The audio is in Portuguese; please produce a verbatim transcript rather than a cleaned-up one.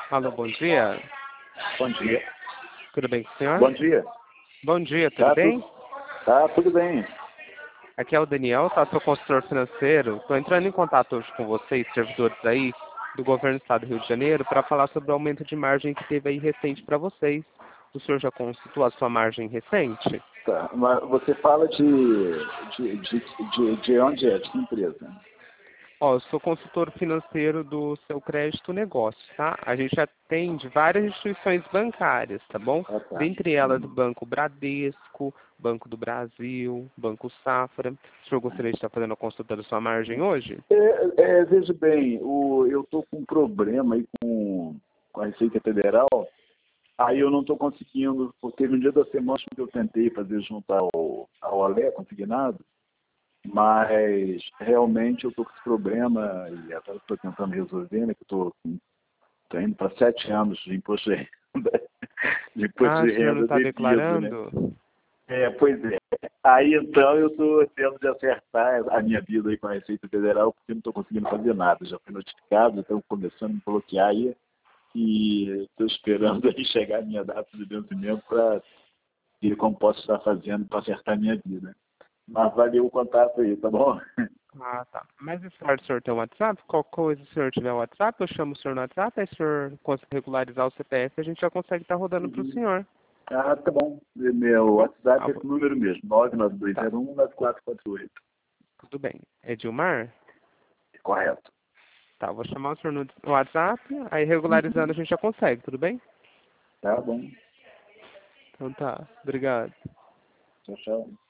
Alô, bom dia. Bom dia. Tudo bem com o senhor? Bom dia. Bom dia, tudo Tá bem? tudo, tá tudo bem. Aqui é o Daniel, tá? Sou consultor financeiro. Estou entrando em contato hoje com vocês, servidores aí do governo do estado do Rio de Janeiro, para falar sobre o aumento de margem que teve aí recente para vocês. O senhor já consultou a sua margem recente? Tá, mas você fala de, de, de, de, de onde é? De que empresa? Ó, eu sou consultor financeiro do Seu Crédito Negócio, tá? A gente atende várias instituições bancárias, tá bom? Ah, tá. Dentre elas, o Banco Bradesco, Banco do Brasil, Banco Safra. O senhor gostaria de estar fazendo a consulta da sua margem hoje? É, é, veja bem, o, eu estou com um problema aí com, com a Receita Federal, aí eu não estou conseguindo, porque teve um dia da semana que eu tentei fazer junto ao, ao Alé, consignado, mas realmente eu estou com esse problema e agora estou tentando resolver, né, que eu estou indo para sete anos de imposto de renda, de imposto Ah, o de senhor não renda está devido, né? declarando? É, pois é. Aí então eu estou tendo de acertar a minha vida aí com a Receita Federal, porque não estou conseguindo fazer nada. Já fui notificado, estão começando a me bloquear aí e estou esperando aí chegar a minha data de vencimento para ver como posso estar fazendo para acertar a minha vida. Mas valeu o contato aí, tá bom? Ah, tá. Mas e o senhor tem um WhatsApp? Qualquer coisa, se o senhor tiver um WhatsApp, eu chamo o senhor no WhatsApp, aí o senhor consegue regularizar o C P F, a gente já consegue estar rodando para o senhor. Ah, tá bom. Tá Meu bom? WhatsApp Ah, é esse número mesmo, nove nove dois tá. zero um nove quatro quatro oito. Tudo bem. É Dilmar? Correto. Tá, eu vou chamar o senhor no WhatsApp, aí regularizando a gente já consegue, tudo bem? Tá bom. Então tá, obrigado. Tchau, tchau.